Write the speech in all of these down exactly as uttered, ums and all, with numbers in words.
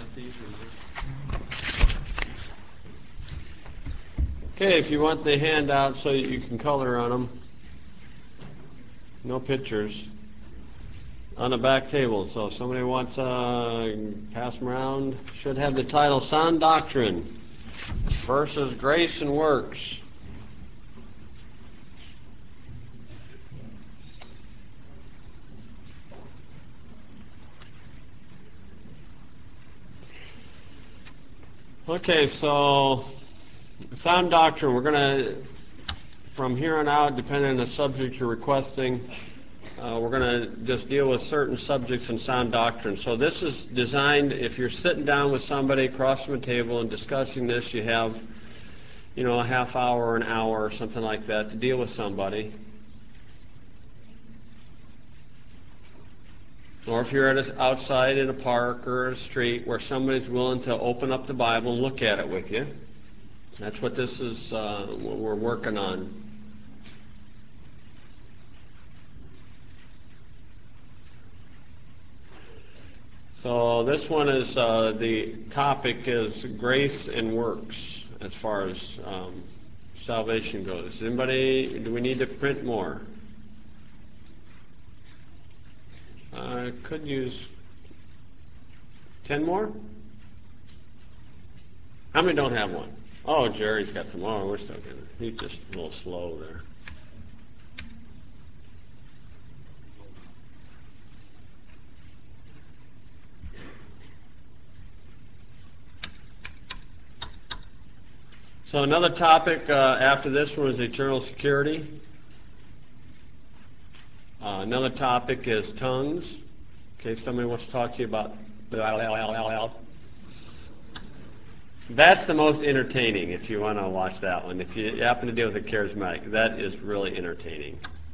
Okay, if you want the handout so that you can color on them, no pictures, on the back table. So if somebody wants to uh, pass them around, should have the title Sound Doctrine versus Grace and Works. Okay, so sound doctrine, we're going to, from here on out, depending on the subject you're requesting, uh, we're going to just deal with certain subjects in sound doctrine. So this is designed, if you're sitting down with somebody across from a table and discussing this, you have, you know, a half hour or an hour or something like that to deal with somebody. Or if you're at a, outside in a park or a street where somebody's willing to open up the Bible and look at it with you. That's what this is, uh, what we're working on. So this one is, uh, the topic is grace and works as far as um, salvation goes. Anybody, do we need to print more? I could use ten more? How many don't have one? Oh, Jerry's got some. Oh, we're still getting. He's just a little slow there. So another topic uh, after this one is eternal security. Uh, another topic is tongues. Okay, somebody wants to talk to you about. That's the most entertaining if you want to watch that one. If you happen to deal with a charismatic, that is really entertaining.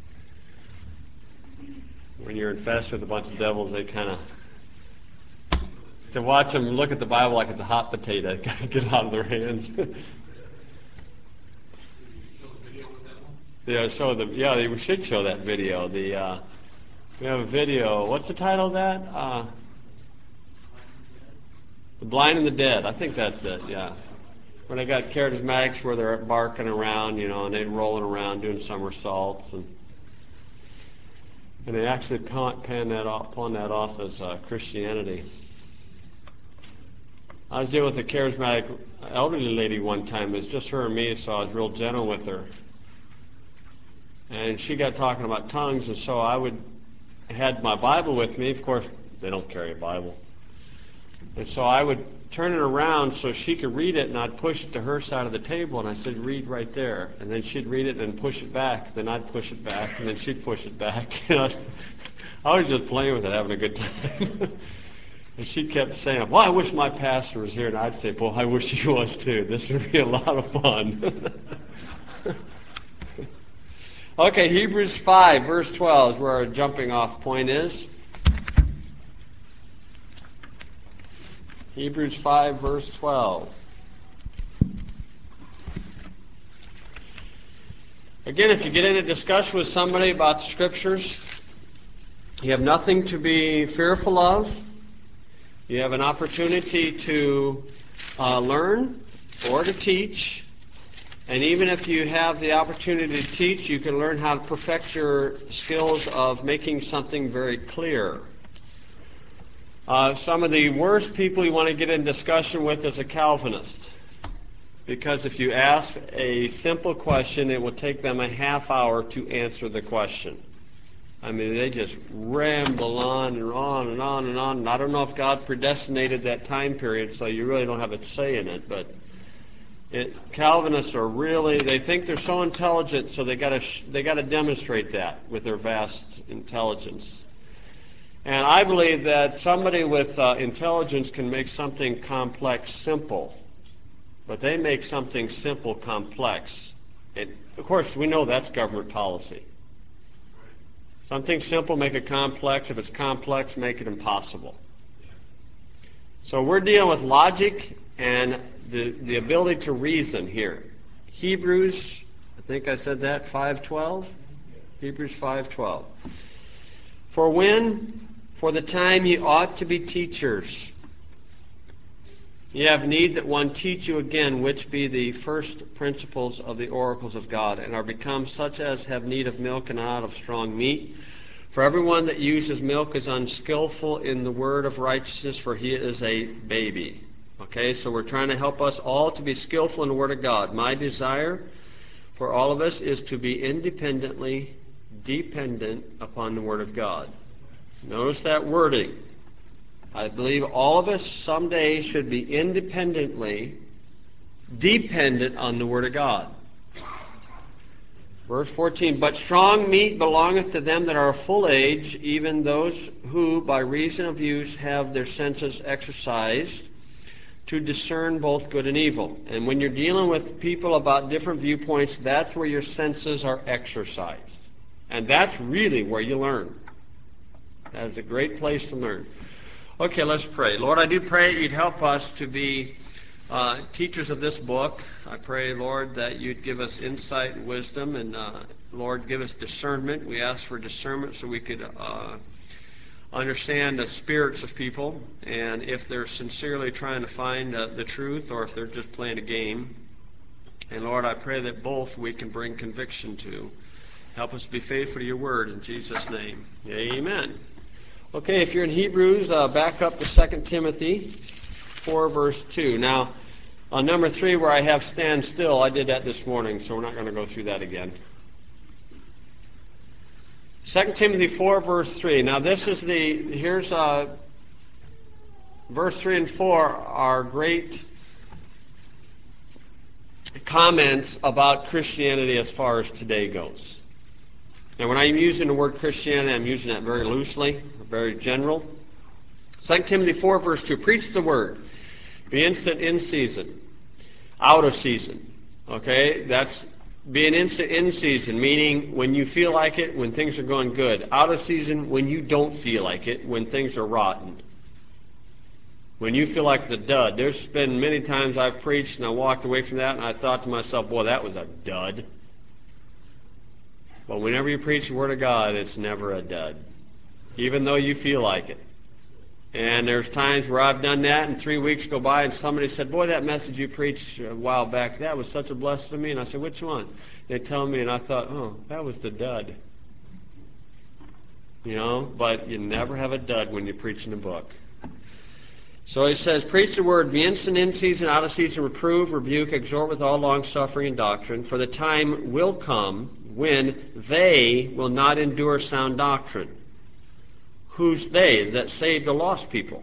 When you're infested with a bunch of devils, they kind of, to watch them look at the Bible like it's a hot potato, it kind of get out of their hands. Yeah, show the, yeah, we should show that video. The uh, we have a video. What's the title of that? Uh, The Blind and the Dead. I think that's it. Yeah, when they got charismatics where they're barking around, you know, and they're rolling around doing somersaults, and and they actually pawn, pan that off, pawn that off as uh, Christianity. I was dealing with a charismatic elderly lady one time. It was just her and me, so I was real gentle with her. And she got talking about tongues, and so I would had my Bible with me. Of course, they don't carry a Bible. And so I would turn it around so she could read it, and I'd push it to her side of the table, and I said, read right there. And then she'd read it and push it back. Then I'd push it back, and then she'd push it back. I was just playing with it, having a good time. And she kept saying, well, I wish my pastor was here. And I'd say, well, I wish he was too. This would be a lot of fun. Okay, Hebrews five, verse twelve is where our jumping off point is. Hebrews five, verse twelve. Again, if you get in a discussion with somebody about the Scriptures, you have nothing to be fearful of. You have an opportunity to uh, learn or to teach. And even if you have the opportunity to teach, you can learn how to perfect your skills of making something very clear. Uh, some of the worst people you want to get in discussion with is a Calvinist. Because if you ask a simple question, it will take them a half hour to answer the question. I mean, they just ramble on and on and on and on. And I don't know if God predestinated that time period, so you really don't have a say in it. But it, Calvinists are really, they think they're so intelligent, so they got to sh- they got to demonstrate that with their vast intelligence. And I believe that somebody with uh, intelligence can make something complex simple. But they make something simple complex. And of course, we know that's government policy. Something simple, make it complex. If it's complex, make it impossible. So we're dealing with logic and the, the ability to reason here. Hebrews, I think I said that, five twelve? Hebrews five twelve. For when, for the time ye ought to be teachers, Ye have need that one teach you again, which be the first principles of the oracles of God, and are become such as have need of milk and not of strong meat. For everyone that uses milk is unskillful in the word of righteousness, for he is a baby. Okay, so we're trying to help us all to be skillful in the word of God. My desire for all of us is to be independently dependent upon the word of God. Notice that wording. I believe all of us someday should be independently dependent on the word of God. Verse fourteen, but strong meat belongeth to them that are of full age, even those who by reason of use have their senses exercised to discern both good and evil. And when you're dealing with people about different viewpoints, that's where your senses are exercised. And that's really where you learn. That is a great place to learn. Okay, let's pray. Lord, I do pray you'd help us to be uh, teachers of this book. I pray, Lord, that you'd give us insight and wisdom, and uh, Lord, give us discernment. We ask for discernment so we could uh, understand the spirits of people, and if they're sincerely trying to find uh, the truth, or if they're just playing a game. And Lord, I pray that both we can bring conviction to. Help us be faithful to your word in Jesus' name. Amen. Okay, if you're in Hebrews, uh, back up to Second Timothy four, verse two. Now, on number three, where I have stand still, I did that this morning, so we're not going to go through that again. Second Timothy four, verse three. Now, this is the, here's uh, verse three and four are great comments about Christianity as far as today goes. And when I'm using the word Christianity, I'm using that very loosely, very general. Second Timothy four, verse two, preach the word. Be instant in season, out of season. Okay, that's being instant in season, meaning when you feel like it, when things are going good. Out of season, when you don't feel like it, when things are rotten. When you feel like the dud. There's been many times I've preached and I walked away from that and I thought to myself, boy, that was a dud. But whenever you preach the Word of God, it's never a dud, even though you feel like it. And there's times where I've done that, and three weeks go by, and somebody said, boy, that message you preached a while back, that was such a blessing to me. And I said, which one? They tell me, and I thought, oh, that was the dud. You know, but you never have a dud when you're preaching a book. So he says, preach the word, be instant in season, out of season, reprove, rebuke, exhort with all longsuffering and doctrine, for the time will come when they will not endure sound doctrine. Who's they? Is that saved or lost people?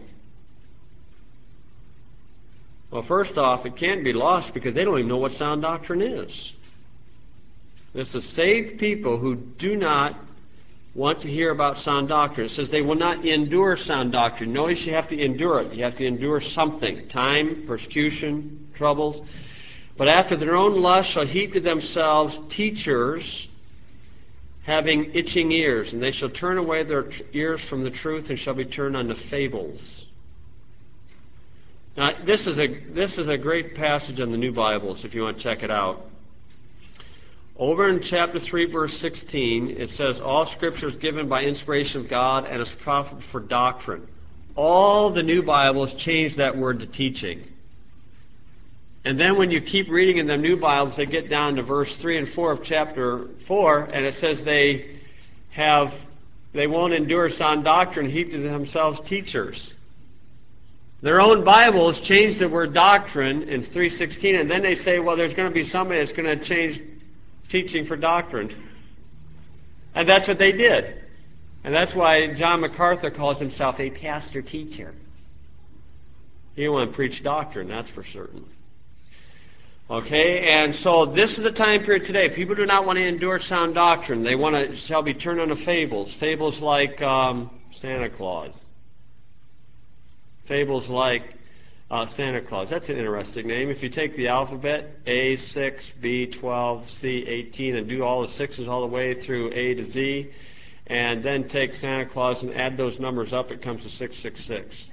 Well, first off, it can't be lost because they don't even know what sound doctrine is. It's the saved people who do not want to hear about sound doctrine. It says they will not endure sound doctrine. Notice you have to endure it. You have to endure something. Time, persecution, troubles. But after their own lust shall heap to themselves teachers having itching ears, and they shall turn away their ears from the truth and shall be turned unto fables. Now, this is a this is a great passage in the New Bibles if you want to check it out. Over in chapter three, verse sixteen, it says, all Scripture is given by inspiration of God and is profitable for doctrine. All the New Bibles change that word to teaching. And then when you keep reading in the New Bibles, they get down to verse three and four of chapter four, and it says they have, they won't endure sound doctrine, heap to themselves teachers. Their own Bibles change the word doctrine in three sixteen, and then they say, well, there's going to be somebody that's going to change teaching for doctrine. And that's what they did. And that's why John MacArthur calls himself a pastor teacher. He didn't want to preach doctrine, that's for certain. Okay, and so this is the time period today. People do not want to endure sound doctrine. They want to shall be turned unto fables. Fables like um, Santa Claus. Fables like uh, Santa Claus. That's an interesting name. If you take the alphabet, A six, B twelve, C eighteen, and do all the sixes all the way through A to Z, and then take Santa Claus and add those numbers up, it comes to six six six.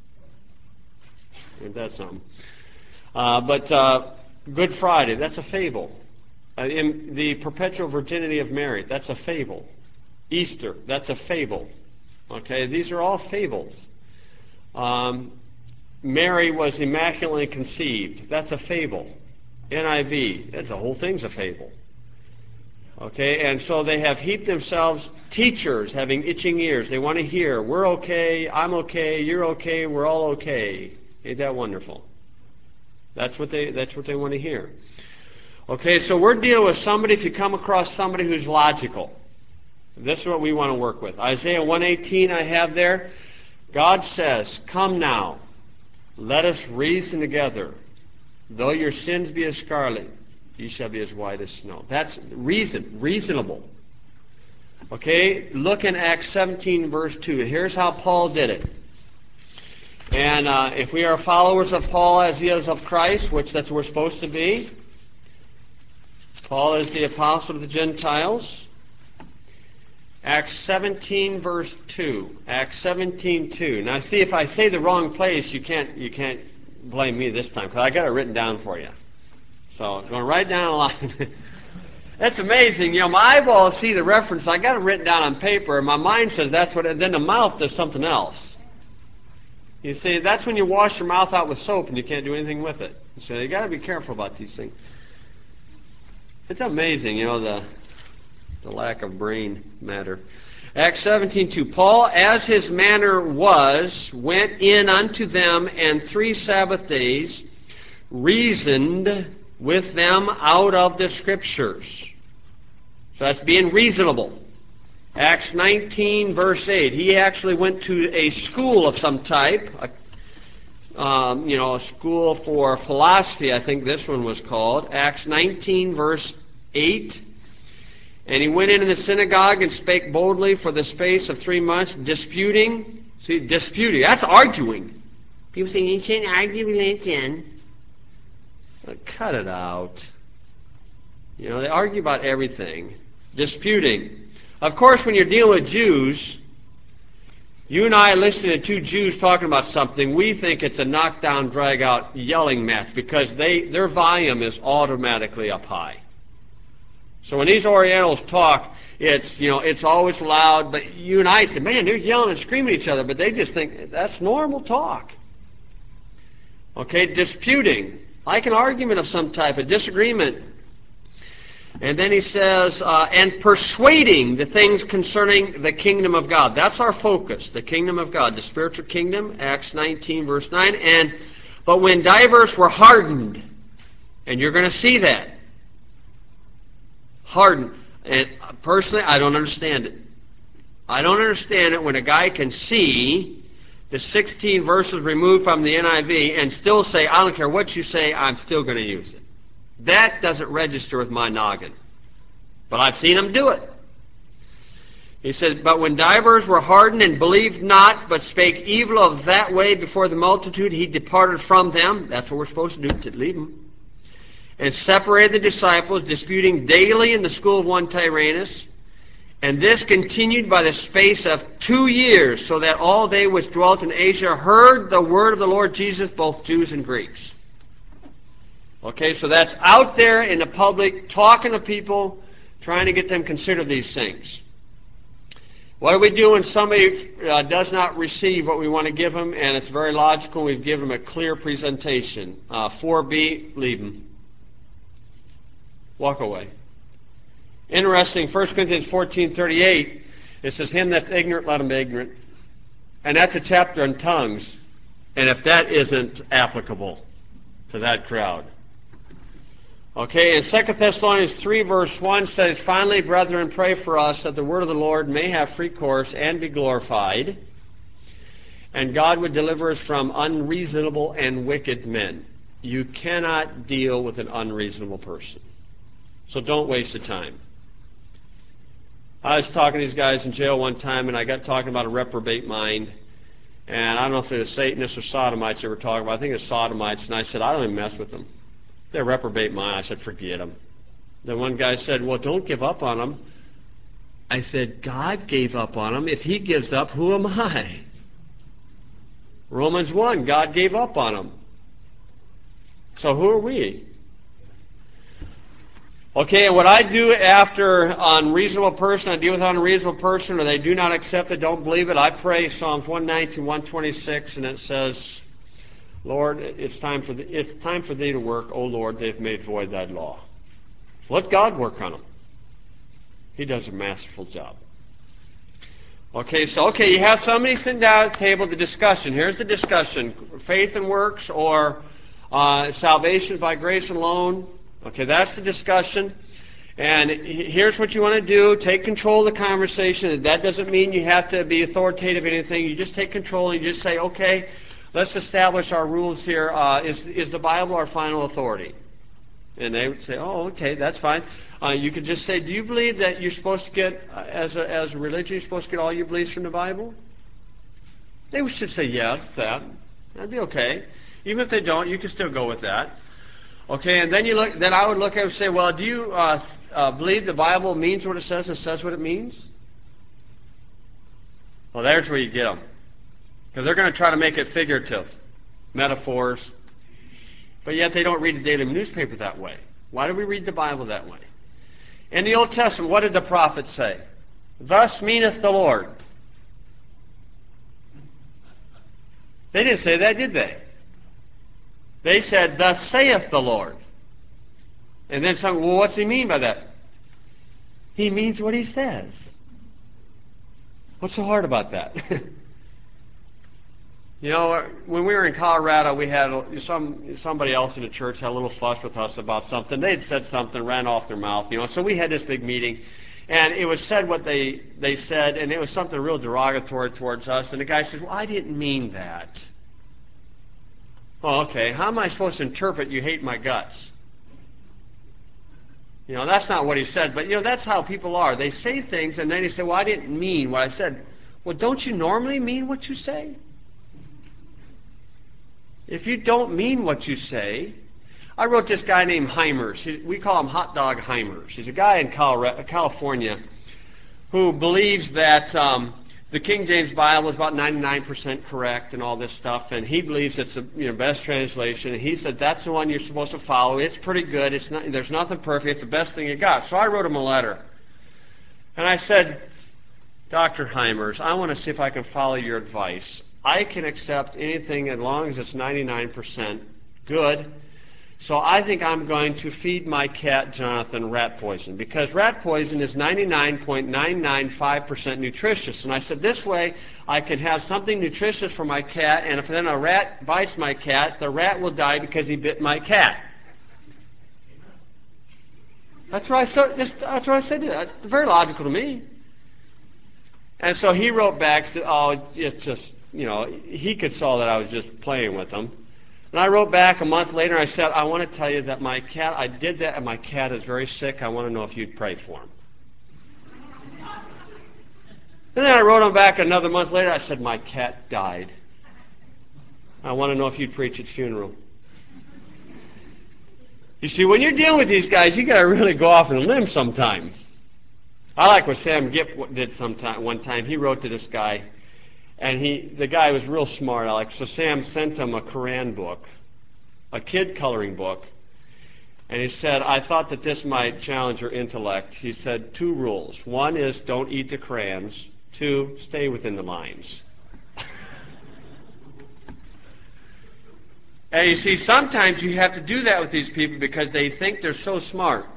Ain't that something? Uh, but uh, Good Friday, that's a fable. Uh, in the perpetual virginity of Mary, that's a fable. Easter, that's a fable. Okay, these are all fables. Um, Mary was immaculately conceived. That's a fable. N I V, that's, the whole thing's a fable. Okay, and so they have heaped themselves, teachers having itching ears. They want to hear, we're okay, I'm okay, you're okay, we're all okay. Ain't that wonderful? That's what they, that's what they want to hear. Okay, so we're dealing with somebody, if you come across somebody who's logical, this is what we want to work with. Isaiah one eighteen I have there. God says, come now, let us reason together. Though your sins be as scarlet, ye shall be as white as snow. That's reason, reasonable. Okay, look in Acts seventeen, verse two. Here's how Paul did it. And uh, if we are followers of Paul as he is of Christ, which that's what we're supposed to be, Paul is the apostle of the Gentiles. Acts seventeen, verse two. Acts seventeen, two. Now see, if I say the wrong place, you can't, you can't blame me this time, because I got it written down for you. So, going right down the line. That's amazing. You know, my eyeballs see the reference. I got it written down on paper, and my mind says that's what, and then the mouth does something else. You see, that's when you wash your mouth out with soap and you can't do anything with it. So you got to be careful about these things. It's amazing, you know, the the lack of brain matter. Acts seventeen, two. Paul, as his manner was, went in unto them, and three Sabbath days reasoned with them out of the Scriptures. So that's being reasonable. Acts nineteen, verse eight. He actually went to a school of some type, a, um, you know, a school for philosophy, I think this one was called. Acts nineteen, verse eight. And he went into the synagogue and spake boldly for the space of three months, disputing. See, disputing, that's arguing. People say, you shouldn't argue religion. Well, cut it out. You know, they argue about everything. Disputing. Of course, when you're dealing with Jews, you and I listen to two Jews talking about something, we think it's a knockdown, drag-out yelling match because they their volume is automatically up high. So when these Orientals talk, it's, you know, it's always loud, but you and I say, man, they're yelling and screaming at each other, but they just think that's normal talk. Okay, disputing, like an argument of some type, a disagreement. And then he says, uh, and persuading the things concerning the kingdom of God. That's our focus, the kingdom of God, the spiritual kingdom, Acts nineteen, verse nine. And but when divers were hardened, and you're going to see that, hardened. And personally, I don't understand it. I don't understand it when a guy can see the sixteen verses removed from the N I V and still say, I don't care what you say, I'm still going to use it. That doesn't register with my noggin. But I've seen him do it. He said, but when divers were hardened and believed not, but spake evil of that way before the multitude, he departed from them. That's what we're supposed to do, to leave them. And separated the disciples, disputing daily in the school of one Tyrannus. And this continued by the space of two years, so that all they which dwelt in Asia heard the word of the Lord Jesus, both Jews and Greeks. Okay, so that's out there in the public, talking to people, trying to get them to consider these things. What do we do when somebody uh, does not receive what we want to give them, and it's very logical, we've given them a clear presentation? Uh, four B, leave them. Walk away. Interesting, First Corinthians fourteen thirty-eight, it says, him that's ignorant, let him be ignorant. And that's a chapter on tongues. And if that isn't applicable to that crowd. Okay, and Second Thessalonians three, verse one says, finally, brethren, pray for us that the word of the Lord may have free course and be glorified, and God would deliver us from unreasonable and wicked men. You cannot deal with an unreasonable person. So don't waste the time. I was talking to these guys in jail one time, and I got talking about a reprobate mind. And I don't know if it was Satanists or Sodomites they were talking about. I think it was Sodomites. And I said, I don't even mess with them. They're reprobate mind. I said, forget them. Then one guy said, well, don't give up on them. I said, God gave up on them. If he gives up, who am I? Romans one, God gave up on them. So who are we? Okay, and what I do after an unreasonable person, I deal with an unreasonable person, or they do not accept it, don't believe it, I pray Psalms one nineteen, one twenty-six, and it says, Lord, it's time for the, it's time for thee to work. O Lord, they've made void thy law. Let God work on them. He does a masterful job. Okay, so okay, you have somebody sitting down at the table, the discussion. Here's the discussion. Faith and works, or uh, salvation by grace alone. Okay, that's the discussion. And here's what you want to do. Take control of the conversation. That doesn't mean you have to be authoritative or anything. You just take control and you just say, okay, let's establish our rules here. Uh, is, is the Bible our final authority? And they would say, oh, okay, that's fine. Uh, you could just say, do you believe that you're supposed to get, uh, as a, as a religion, you're supposed to get all your beliefs from the Bible? They should say yes to that. That'd be okay. Even if they don't, you can still go with that. Okay, and then you look. Then I would look at it and say, well, do you uh, uh, believe the Bible means what it says and says what it means? Well, there's where you get them. Because they're going to try to make it figurative, metaphors. But yet they don't read the daily newspaper that way. Why do we read the Bible that way? In the Old Testament, what did the prophets say? Thus meaneth the Lord. They didn't say that, did they? They said, thus saith the Lord. And then some, well, what's he mean by that? He means what he says. What's so hard about that? You know, when we were in Colorado, we had some somebody else in the church had a little fuss with us about something. They'd said something, ran off their mouth, you know. So we had this big meeting, and it was said what they, they said, and it was something real derogatory towards us. And the guy said, well, I didn't mean that. Oh, okay. How am I supposed to interpret you hate my guts? You know, that's not what he said, but, you know, that's how people are. They say things, and then they say, well, I didn't mean what I said. Well, don't you normally mean what you say? If you don't mean what you say, I wrote this guy named Heimers. He, we call him Hot Dog Heimers. He's a guy in Colorado, California who believes that um, the King James Bible is about ninety-nine percent correct and all this stuff, and he believes it's the you know, best translation. And he said that's the one you're supposed to follow. It's pretty good. It's not, there's nothing perfect. It's the best thing you got. So I wrote him a letter, and I said, Doctor Heimers, I want to see if I can follow your advice. I can accept anything as long as it's ninety-nine percent good. So I think I'm going to feed my cat, Jonathan, rat poison, because rat poison is ninety-nine point nine nine five percent nutritious. And I said, this way I can have something nutritious for my cat, and if then a rat bites my cat, the rat will die because he bit my cat. That's what I said. That's what I said. It's very logical to me. And so he wrote back, said, oh, it's just, you know, he could saw that I was just playing with him. And I wrote back a month later, and I said, I want to tell you that my cat, I did that, and my cat is very sick. I want to know if you'd pray for him. And then I wrote him back another month later. I said, my cat died. I want to know if you'd preach its funeral. You see, when you're dealing with these guys, you got to really go off on a limb sometime. I like what Sam Gipp did sometime. One time, he wrote to this guy, and he, the guy was real smart, Alex. So Sam sent him a Quran book, a kid coloring book, and he said, I thought that this might challenge your intellect. He said, two rules. One is don't eat the crayons. Two, stay within the lines. And you see, sometimes you have to do that with these people because they think they're so smart.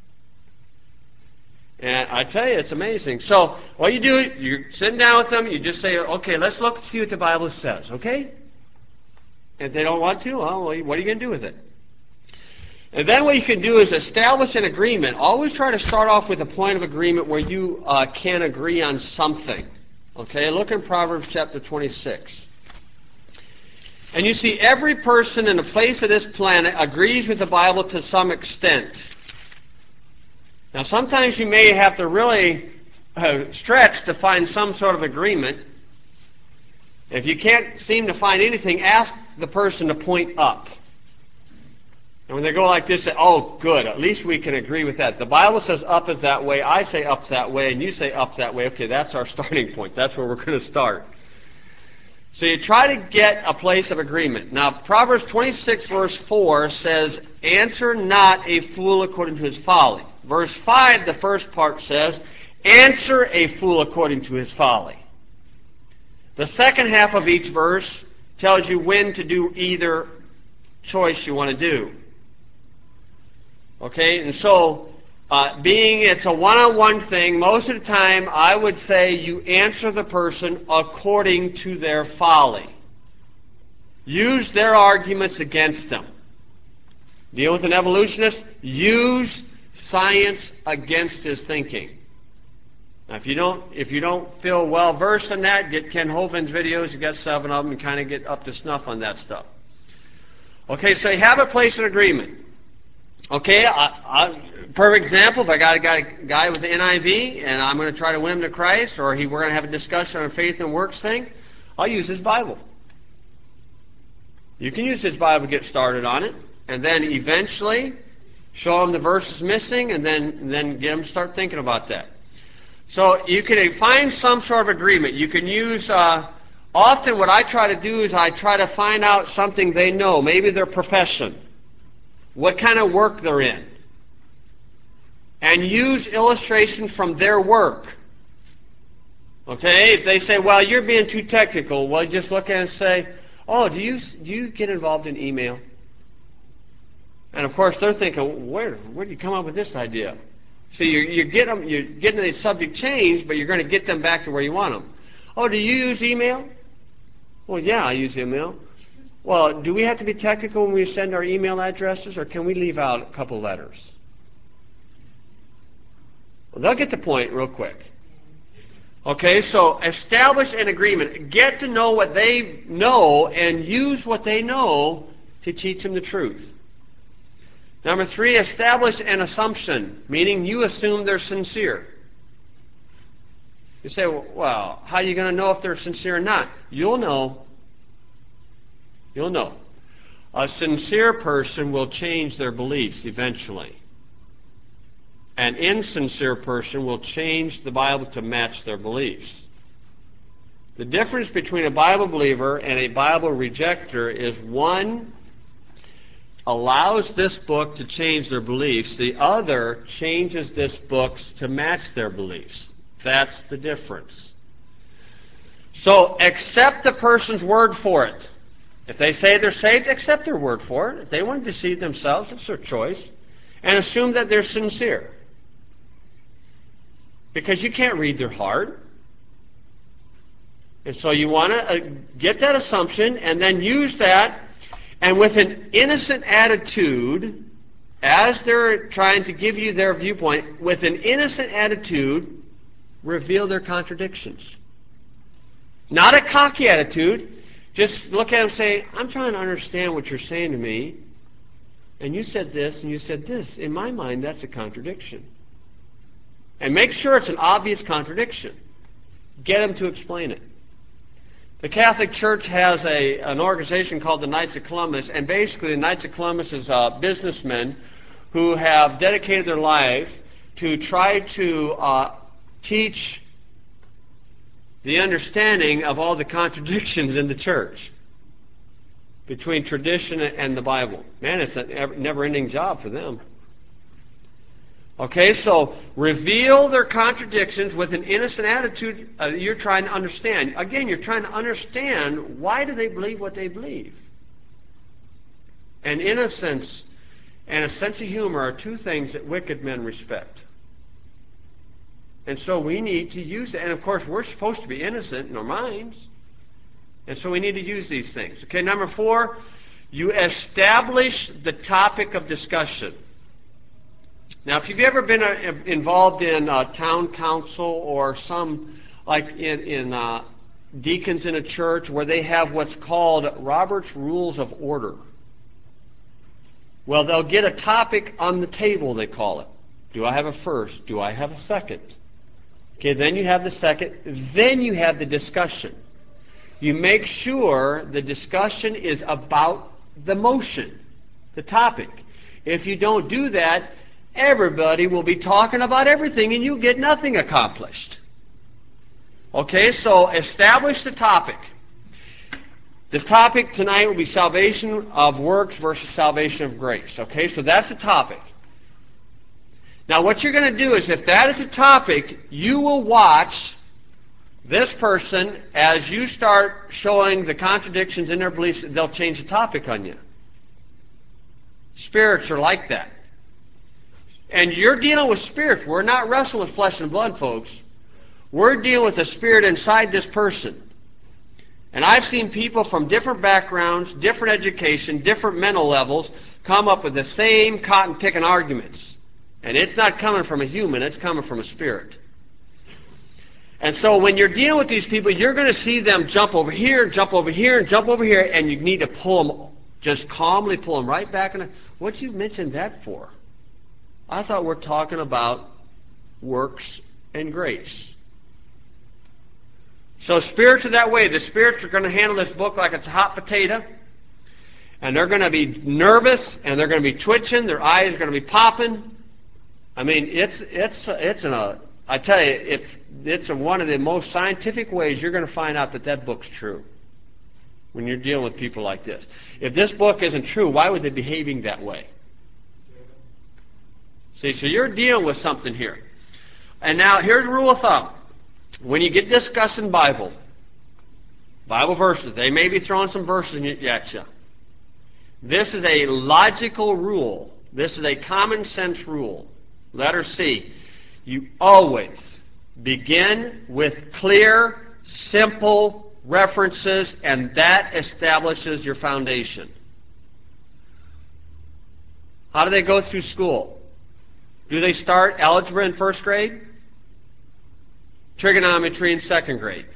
And I tell you, it's amazing. So what you do, you're sitting down with them, you just say, okay, let's look and see what the Bible says, okay? If they don't want to, well, what are you going to do with it? And then what you can do is establish an agreement. Always try to start off with a point of agreement where you uh, can agree on something. Okay, look in Proverbs chapter twenty-six. And you see, every person in the face of this planet agrees with the Bible to some extent. Now, sometimes you may have to really uh, stretch to find some sort of agreement. If you can't seem to find anything, ask the person to point up. And when they go like this, say, oh, good, at least we can agree with that. The Bible says up is that way, I say up that way, and you say up that way. Okay, that's our starting point. That's where we're going to start. So you try to get a place of agreement. Now, Proverbs twenty-six, verse four says, answer not a fool according to his folly. Verse five, the first part says, answer a fool according to his folly. The second half of each verse tells you when to do either choice you want to do. Okay, and so uh, being it's a one-on-one thing, most of the time I would say you answer the person according to their folly. Use their arguments against them. Deal with an evolutionist, use science against his thinking. Now, if you don't, if you don't feel well versed in that, get Ken Hovind's videos. You got seven of them, and kind of get up to snuff on that stuff. Okay, so you have a place of agreement. Okay, I, I, perfect example. If I got a guy, guy with the N I V, and I'm going to try to win him to Christ, or he, we're going to have a discussion on faith and works thing, I'll use his Bible. You can use his Bible to get started on it, and then eventually show him the verses missing, and then and then get him to start thinking about that. So you can find some sort of agreement. You can use, uh, often what I try to do is I try to find out something they know, maybe their profession, what kind of work they're in, and use illustrations from their work. Okay, if they say, well, you're being too technical, well, just look at it and say, oh, do you, do you get involved in email? And of course, they're thinking, where, where did you come up with this idea? So you're, you're, getting, you're getting the subject changed, but you're going to get them back to where you want them. Oh, do you use email? Well, yeah, I use email. Well, do we have to be technical when we send our email addresses, or can we leave out a couple letters? Well, they'll get the point real quick. Okay, so establish an agreement. Get to know what they know and use what they know to teach them the truth. Number three, establish an assumption, meaning you assume they're sincere. You say, well, how are you going to know if they're sincere or not? You'll know. You'll know. A sincere person will change their beliefs eventually. An insincere person will change the Bible to match their beliefs. The difference between a Bible believer and a Bible rejecter is one allows this book to change their beliefs. The other changes this book to match their beliefs. That's the difference. So accept the person's word for it. If they say they're saved, accept their word for it. If they want to deceive themselves, it's their choice. And assume that they're sincere. Because you can't read their heart. And so you want to uh, get that assumption and then use that, and with an innocent attitude, as they're trying to give you their viewpoint, with an innocent attitude, reveal their contradictions. Not a cocky attitude. Just look at them and say, I'm trying to understand what you're saying to me, and you said this and you said this. In my mind, that's a contradiction. And make sure it's an obvious contradiction. Get them to explain it. The Catholic Church has a, an organization called the Knights of Columbus, and basically the Knights of Columbus is uh, businessmen who have dedicated their life to try to uh, teach the understanding of all the contradictions in the church between tradition and the Bible. Man, it's a never-ending job for them. Okay, so reveal their contradictions with an innocent attitude. Uh, you're trying to understand. Again, you're trying to understand why do they believe what they believe. And innocence and a sense of humor are two things that wicked men respect. And so we need to use it. And of course, we're supposed to be innocent in our minds. And so we need to use these things. Okay, number four, you establish the topic of discussion. Now, if you've ever been uh, involved in uh, town council or some, like in, in uh, deacons in a church where they have what's called Robert's Rules of Order. Well, they'll get a topic on the table, they call it. Do I have a first? Do I have a second? Okay, then you have the second. Then you have the discussion. You make sure the discussion is about the motion, the topic. If you don't do that, everybody will be talking about everything and you get nothing accomplished. Okay, so establish the topic. This topic tonight will be salvation of works versus salvation of grace. Okay, so that's the topic. Now what you're going to do is, if that is a topic, you will watch This person, as you start showing the contradictions in their beliefs, they'll change the topic on you. Spirits are like that. And you're dealing with spirits. We're not wrestling with flesh and blood, folks. We're dealing with a spirit inside this person. And I've seen people from different backgrounds, different education, different mental levels come up with the same cotton-picking arguments. And it's not coming from a human, it's coming from a spirit. And so when you're dealing with these people, you're going to see them jump over here, jump over here, and jump over here, and you need to pull them, just calmly pull them right back. In. What you mentioned that for? I thought we're talking about works and grace. So spirits are that way. The spirits are going to handle this book like it's a hot potato. And they're going to be nervous, and they're going to be twitching. Their eyes are going to be popping. I mean, it's it's it's in a. I tell you, if it's one of the most scientific ways you're going to find out that that book's true. When you're dealing with people like this, if this book isn't true, why would they be behaving that way? See, so you're dealing with something here. And now here's a rule of thumb: when you get discussing Bible, Bible verses, they may be throwing some verses at you. This is a logical rule. This is a common sense rule. Letter C. You always begin with clear, simple references, and that establishes your foundation. How do they go through school? Do they start algebra in first grade? Trigonometry in second grade?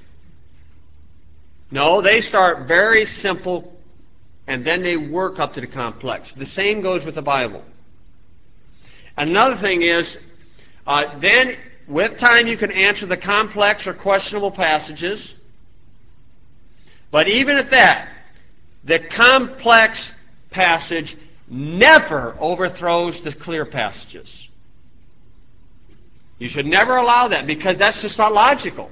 No, they start very simple, and then they work up to the complex. The same goes with the Bible. Another thing is, uh, then with time you can answer the complex or questionable passages. But even at that, the complex passage never overthrows the clear passages. You should never allow that, because that's just not logical.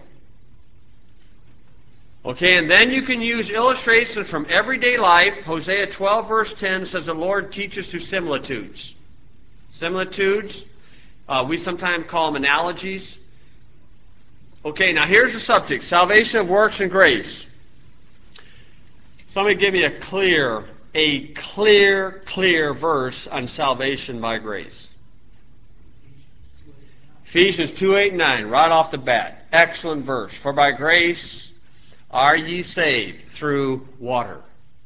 Okay, and then you can use illustrations from everyday life. Hosea twelve verse ten says the Lord teaches through similitudes. Similitudes, uh, we sometimes call them analogies. Okay, now here's the subject: salvation of works and grace. Somebody give me a clear, a clear, clear verse on salvation by grace. Ephesians two, eight, nine, right off the bat. Excellent verse. For by grace are ye saved through water.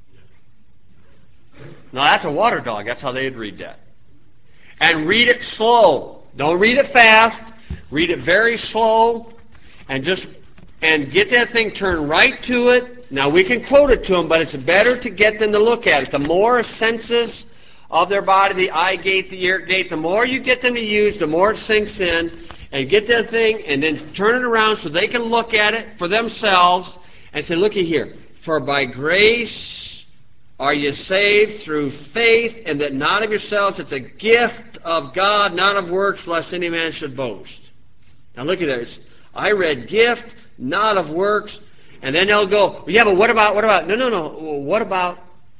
Now that's a water dog. That's how they'd read that. And read it slow. Don't read it fast. Read it very slow. And just and get that thing turned right to it. Now we can quote it to them, but it's better to get them to look at it. The more senses of their body, the eye gate, the ear gate, the more you get them to use, the more it sinks in. And get that thing and then turn it around so they can look at it for themselves and say, looky here, for by grace are you saved through faith, and that not of yourselves, it's a gift of God, not of works, lest any man should boast. Now look at there. It's, I read gift, not of works, and then they'll go, well, yeah, but what about, what about, no, no, no, well, what about,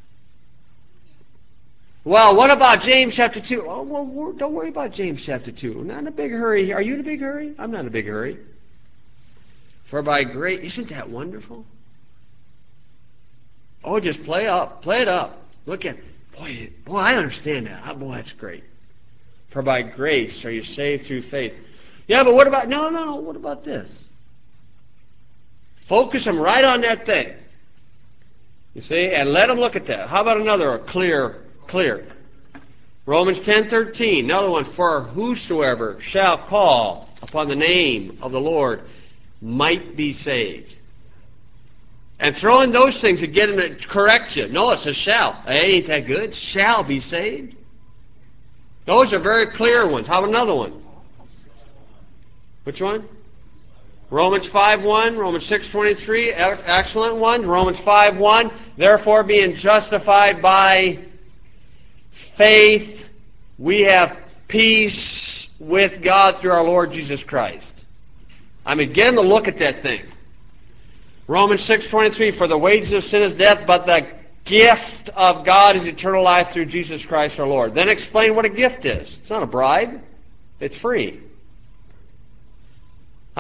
well, what about James chapter two? Oh, well, don't worry about James chapter two. We're not in a big hurry. Are you in a big hurry? I'm not in a big hurry. For by grace, isn't that wonderful? Oh, just play up, play it up. Look at, boy, boy, I understand that. Oh, boy, that's great. For by grace are you saved through faith. Yeah, but what about, no, no, no, what about this? Focus them right on that thing. You see, and let them look at that. How about another clear, clear? Romans ten thirteen, another one. For whosoever shall call upon the name of the Lord might be saved. And throw in those things to get them to correct you. No, it says shall. Hey, ain't that good? Shall be saved. Those are very clear ones. How about another one? Which one? Romans five one, Romans six twenty-three, excellent one. Romans five one, therefore being justified by faith, we have peace with God through our Lord Jesus Christ. I mean, get them to look at that thing. Romans six twenty-three, for the wages of sin is death, but the gift of God is eternal life through Jesus Christ our Lord. Then explain what a gift is. It's not a bribe. It's free.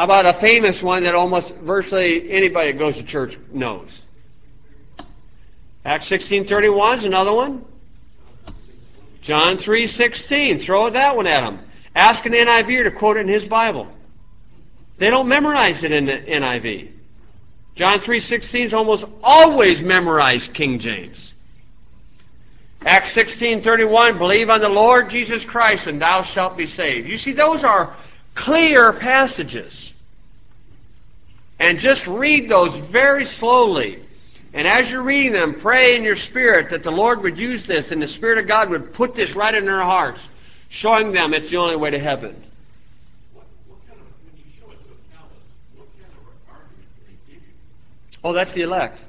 How about a famous one that almost virtually anybody that goes to church knows? Acts sixteen thirty-one is another one. John three sixteen. Throw that one at them. Ask an N I V to quote it in his Bible. They don't memorize it in the N I V. John three sixteen is almost always memorized King James. Acts sixteen thirty-one, believe on the Lord Jesus Christ and thou shalt be saved. You see, those are clear passages. And just read those very slowly. And as you're reading them, pray in your spirit that the Lord would use this and the Spirit of God would put this right in their hearts, showing them it's the only way to heaven. What, what kind of, when you show it to a Calvinist, what kind of argument do they give you? Oh, that's the elect.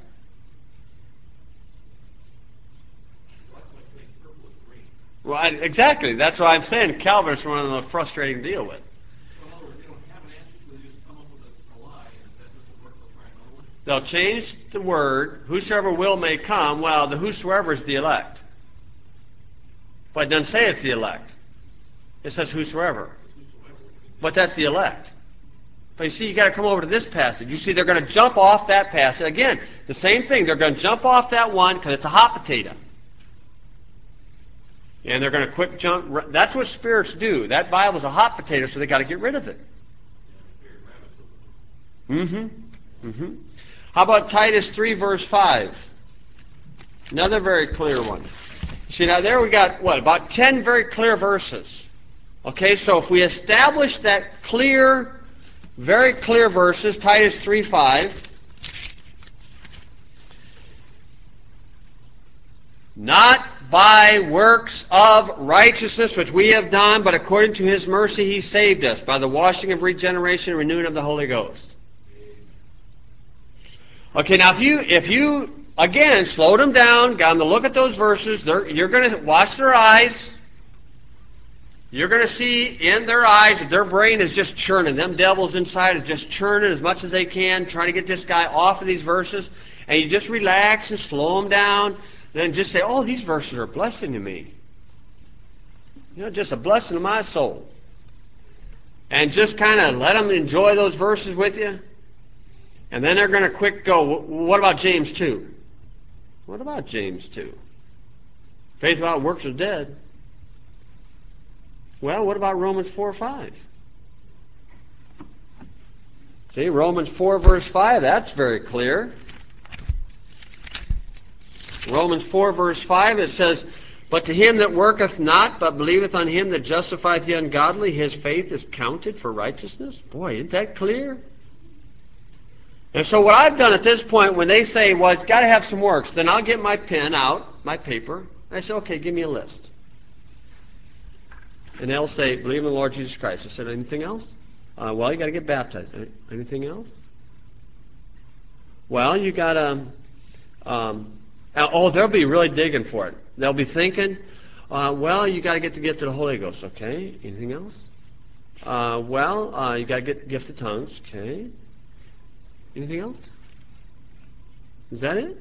Well, that's like saying purple is green. Well, I, exactly. That's why I'm saying Calvinists are one of the most frustrating to deal with. So in other words, they don't have an answer, so they just come up with a, a lie, and if that doesn't work, they'll try another one. They'll change the word, whosoever will may come. Well, the whosoever is the elect. But it doesn't say it's the elect. It says whosoever. But that's the elect. But you see, you've got to come over to this passage. You see, they're going to jump off that passage. Again, the same thing. They're going to jump off that one because it's a hot potato. And they're going to quick jump. That's what spirits do. That Bible's a hot potato, so they've got to get rid of it. Mm-hmm. Mm-hmm. How about Titus three, verse five? Another very clear one. See, now there we got, what, about ten very clear verses. Okay, so if we establish that clear, very clear verses, Titus three five, not by works of righteousness which we have done, but according to his mercy he saved us, by the washing of regeneration and renewing of the Holy Ghost. Okay, now if you, if you again, slowed them down, got them to look at those verses, they're, you're going to watch their eyes. You're going to see in their eyes that their brain is just churning. Them devils inside are just churning as much as they can, trying to get this guy off of these verses. And you just relax and slow them down. Then just say, oh, these verses are a blessing to me. You know, just a blessing to my soul. And just kind of let them enjoy those verses with you. And then they're going to quick go, what about James two? What about James two? Faith without works is dead. Well, what about Romans four five? See, Romans four verse five, that's very clear. Romans four verse five, it says, but to him that worketh not, but believeth on him that justifieth the ungodly, his faith is counted for righteousness. Boy, isn't that clear? And so what I've done at this point, when they say, well, it's got to have some works, then I'll get my pen out, my paper, and I say, okay, give me a list. And they'll say, believe in the Lord Jesus Christ. I said, anything else? Uh, well, you got to get baptized. Anything else? Well, you got to... Um, oh, they'll be really digging for it. They'll be thinking, uh, well, you got to get the gift of the Holy Ghost. Okay. Anything else? Uh, well, uh, you got to get the gift of tongues. Okay. Anything else? Is that it?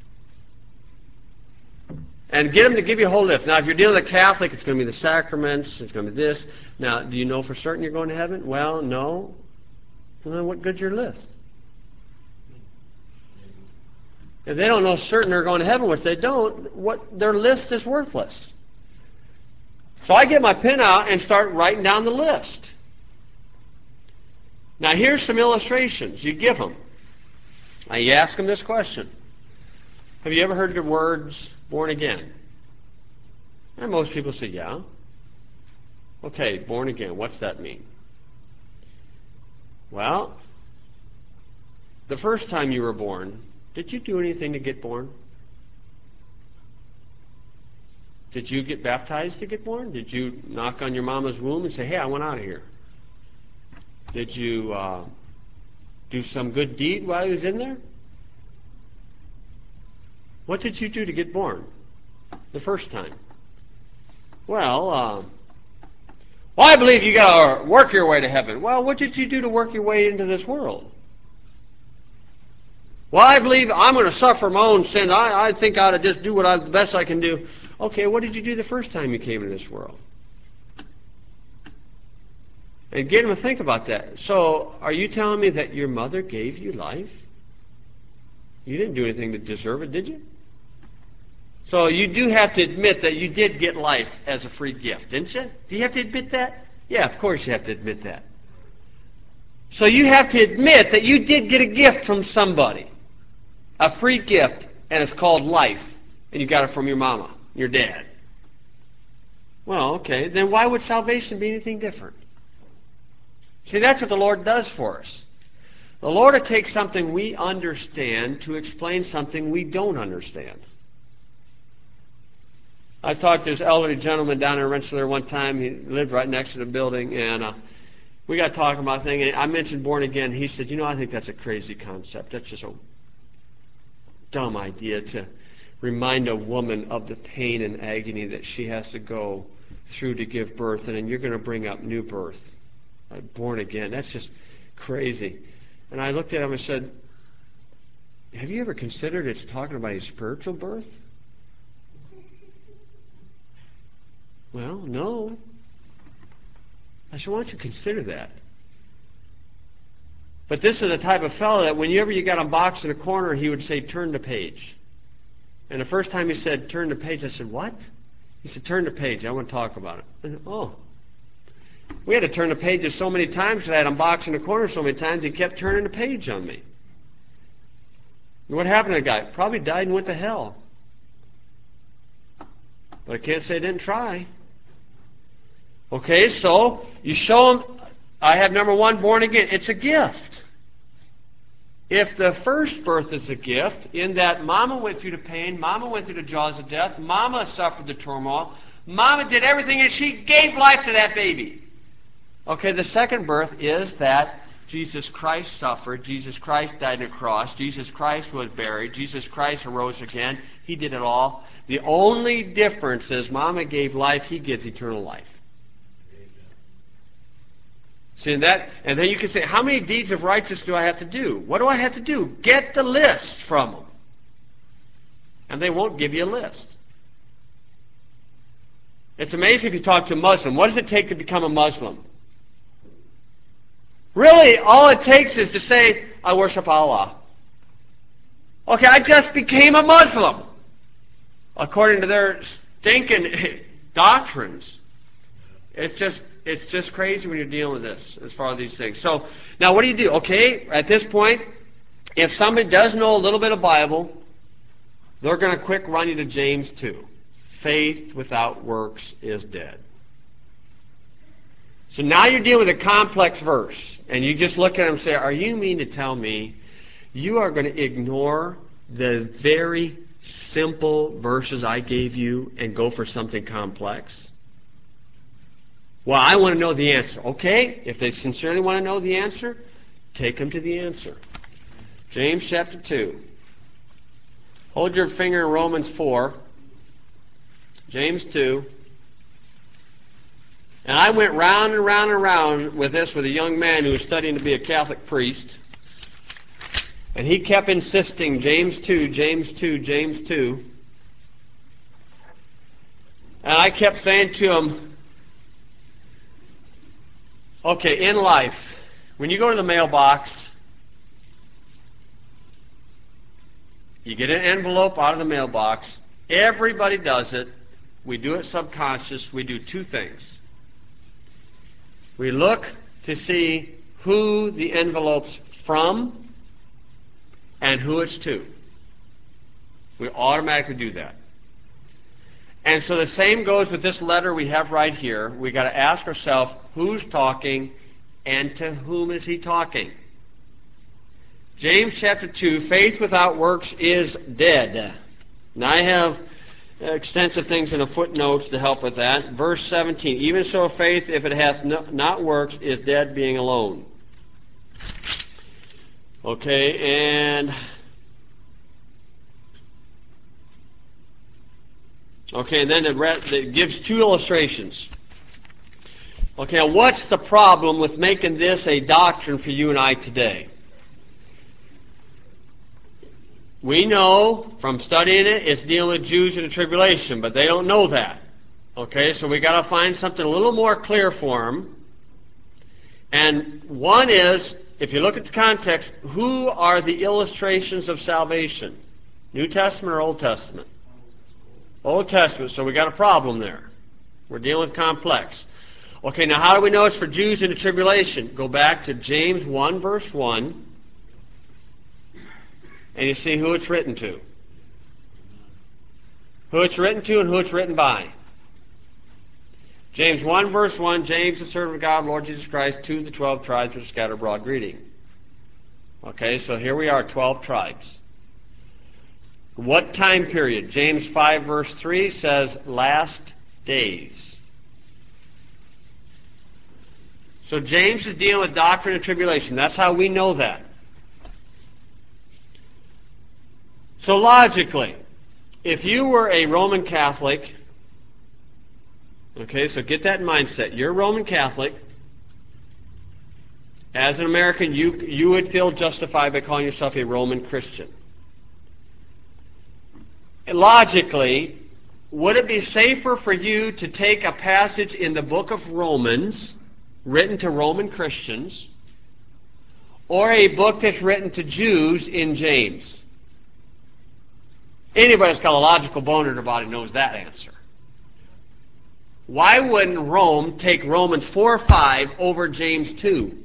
And get them to give you a whole list. Now, if you're dealing with a Catholic, it's going to be the sacraments, it's going to be this. Now, do you know for certain you're going to heaven? Well, no. Well, then what good's your list? If they don't know certain they're going to heaven, which they don't, what their list is worthless. So I get my pen out and start writing down the list. Now, here's some illustrations. You give them. Now, you ask them this question. Have you ever heard the words, born again? And most people say, yeah. Okay, born again, what's that mean? Well, the first time you were born, did you do anything to get born? Did you get baptized to get born? Did you knock on your mama's womb and say, hey, I want out of here? Did you uh, do some good deed while you was in there? What did you do to get born the first time? Well, uh, well, I believe you got to work your way to heaven. Well, what did you do to work your way into this world? Well, I believe I'm going to suffer my own sin. I, I think I ought to just do what I, the best I can do. Okay, what did you do the first time you came into this world? And get him to think about that. So, are you telling me that your mother gave you life? You didn't do anything to deserve it, did you? So you do have to admit that you did get life as a free gift, didn't you? Do you have to admit that? Yeah, of course you have to admit that. So you have to admit that you did get a gift from somebody. A free gift, and it's called life. And you got it from your mama, your dad. Well, okay, then why would salvation be anything different? See, that's what the Lord does for us. The Lord will take something we understand to explain something we don't understand. I talked to this elderly gentleman down in Rensselaer one time. He lived right next to the building, and uh, we got talking about a thing. And I mentioned born again. He said, you know, I think that's a crazy concept. That's just a dumb idea to remind a woman of the pain and agony that she has to go through to give birth, and then you're going to bring up new birth. Uh, born again. That's just crazy. And I looked at him and said, have you ever considered it's talking about a spiritual birth? Well, no. I said, why don't you consider that? But this is the type of fellow that whenever you got a box in a corner, he would say, turn the page. And the first time he said, turn the page, I said, what? He said, turn the page. I want to talk about it. I said, oh. We had to turn the pages so many times because I had a box in the corner so many times, he kept turning the page on me. And what happened to the guy? Probably died and went to hell. But I can't say I didn't try. Okay, so you show them, I have number one, born again. It's a gift. If the first birth is a gift, in that Mama went through the pain, Mama went through the jaws of death, Mama suffered the turmoil, Mama did everything, and she gave life to that baby. Okay, the second birth is that Jesus Christ suffered, Jesus Christ died on a cross, Jesus Christ was buried, Jesus Christ arose again. He did it all. The only difference is Mama gave life, He gives eternal life. See that? And then you can say, how many deeds of righteousness do I have to do? What do I have to do? Get the list from them. And they won't give you a list. It's amazing if you talk to a Muslim. What does it take to become a Muslim? Really, all it takes is to say, I worship Allah. Okay, I just became a Muslim. According to their stinking doctrines. It's just, it's just crazy when you're dealing with this, as far as these things. So, now what do you do? Okay, at this point, if somebody does know a little bit of Bible, they're going to quick run you to James two. Faith without works is dead. So now you're dealing with a complex verse, and you just look at it and say, are you mean to tell me you are going to ignore the very simple verses I gave you and go for something complex? Well, I want to know the answer. Okay, if they sincerely want to know the answer, take them to the answer. James chapter two. Hold your finger in Romans four. James two. And I went round and round and round with this with a young man who was studying to be a Catholic priest. And he kept insisting, James two, James two, James two. And I kept saying to him, okay, in life, when you go to the mailbox, you get an envelope out of the mailbox. Everybody does it. We do it subconscious. We do two things. We look to see who the envelope's from and who it's to. We automatically do that. And so the same goes with this letter we have right here. We've got to ask ourselves, who's talking and to whom is he talking? James chapter two, faith without works is dead. Now I have extensive things in the footnotes to help with that. Verse seventeen, even so faith, if it hath no, not works, is dead being alone. Okay, and... Okay, and then it, re- it gives two illustrations. Okay, now what's the problem with making this a doctrine for you and I today? We know from studying it, it's dealing with Jews in the tribulation, but they don't know that. Okay, so we got to find something a little more clear for them. And one is, if you look at the context, who are the illustrations of salvation? New Testament or Old Testament? Old Testament, so we got a problem there. We're dealing with complex. Okay, now how do we know it's for Jews in the tribulation? Go back to James one, verse one, and you see who it's written to. Who it's written to and who it's written by. James one, verse one, James, the servant of God, Lord Jesus Christ, to the twelve tribes which scatter abroad greeting. Okay, so here we are, twelve tribes. What time period? James five, verse three says, last days. So James is dealing with doctrine and tribulation. That's how we know that. So logically, if you were a Roman Catholic, okay, so get that mindset. You're a Roman Catholic. As an American, you, you would feel justified by calling yourself a Roman Christian. Logically, would it be safer for you to take a passage in the book of Romans, written to Roman Christians, or a book that's written to Jews in James? Anybody that's got a logical bone in their body knows that answer. Why wouldn't Rome take Romans four five over James two?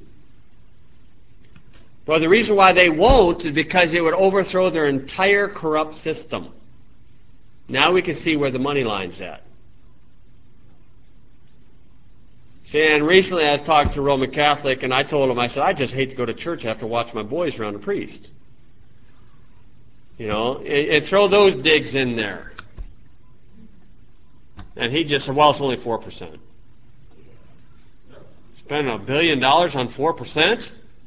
Well, the reason why they won't is because it would overthrow their entire corrupt system. Now we can see where the money line's at. See, and recently I was talking to a Roman Catholic, and I told him, I said, I just hate to go to church. I have to watch my boys around a priest. You know, and, and throw those digs in there. And he just said, well, it's only four percent. Spending a billion dollars on four percent?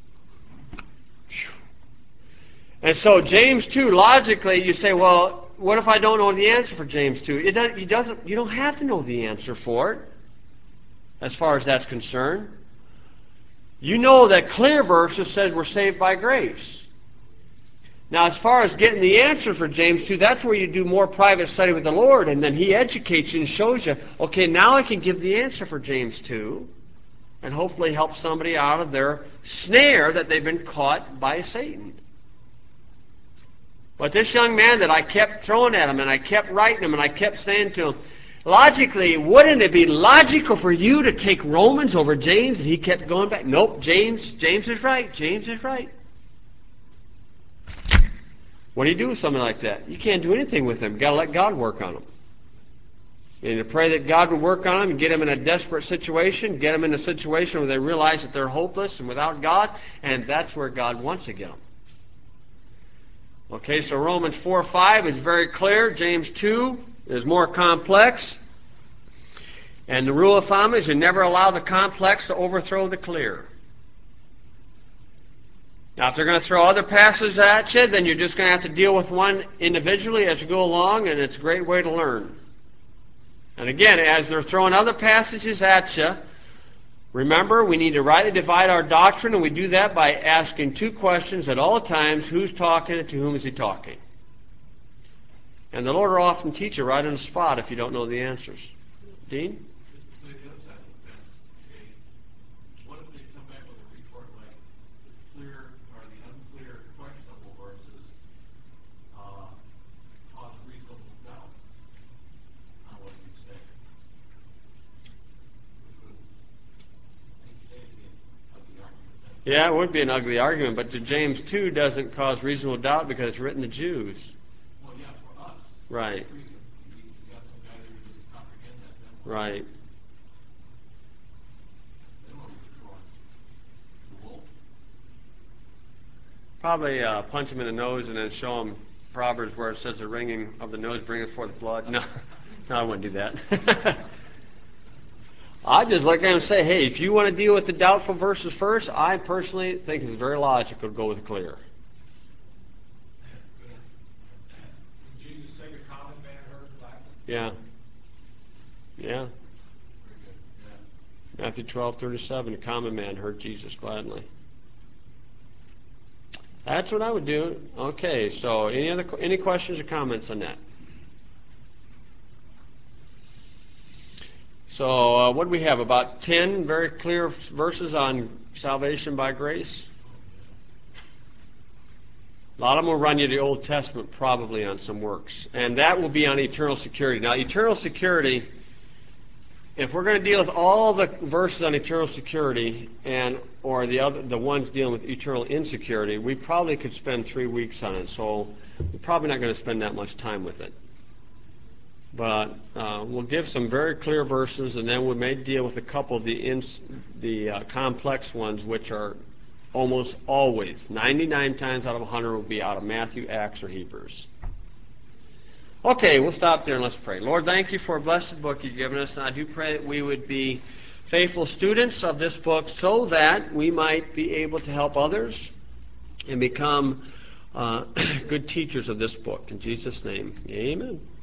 And so James two, logically, you say, well, what if I don't know the answer for James two? It doesn't, it doesn't, you don't have to know the answer for it, as far as that's concerned. You know that clear verses says we're saved by grace. Now, as far as getting the answer for James two, that's where you do more private study with the Lord, and then He educates you and shows you, okay, now I can give the answer for James two, and hopefully help somebody out of their snare that they've been caught by Satan. But this young man that I kept throwing at him, and I kept writing him, and I kept saying to him, logically, wouldn't it be logical for you to take Romans over James? And he kept going back, nope, James, James is right, James is right. What do you do with something like that? You can't do anything with them. You've got to let God work on them. And to pray that God would work on them and get them in a desperate situation, get them in a situation where they realize that they're hopeless and without God, and that's where God wants to get them. Okay, so Romans four five is very clear. James two is more complex. And the rule of thumb is you never allow the complex to overthrow the clear. Now, if they're going to throw other passages at you, then you're just going to have to deal with one individually as you go along, and it's a great way to learn. And again, as they're throwing other passages at you, remember, we need to rightly divide our doctrine, and we do that by asking two questions at all times. Who's talking and to whom is he talking? And the Lord will often teach you right on the spot if you don't know the answers. Dean? The other side of the fence, okay, what if they come back with a report like the clear or the unclear questionable verses uh, cause reasonable doubt on what you say? Which would, I say, be an ugly argument. Yeah, it would be an ugly argument, but to James two doesn't cause reasonable doubt because it's written to Jews. Well, yeah, for us. Right. We, we got some guy there who doesn't comprehend that. Then Right. Then what are we throwing? The wolf? Probably uh, punch him in the nose and then show him Proverbs where it says the ringing of the nose bringeth forth blood. No, no, I wouldn't do that. I'd just look at him and say, hey, if you want to deal with the doubtful verses first, I personally think it's very logical to go with clear. Did Jesus say the common man heard gladly? Yeah. Yeah. Very good. Yeah. Matthew twelve thirty-seven, a common man heard Jesus gladly. That's what I would do. Okay, so any other any questions or comments on that? So uh, what do we have? About ten very clear verses on salvation by grace. A lot of them will run you the Old Testament probably on some works. And that will be on eternal security. Now, eternal security, if we're going to deal with all the verses on eternal security and or the other the ones dealing with eternal insecurity, we probably could spend three weeks on it. So we're probably not going to spend that much time with it. But uh, we'll give some very clear verses, and then we may deal with a couple of the ins, the uh, complex ones, which are almost always, ninety-nine times out of one hundred, will be out of Matthew, Acts, or Hebrews. Okay, we'll stop there and let's pray. Lord, thank you for a blessed book you've given us, and I do pray that we would be faithful students of this book so that we might be able to help others and become uh, good teachers of this book. In Jesus' name, amen.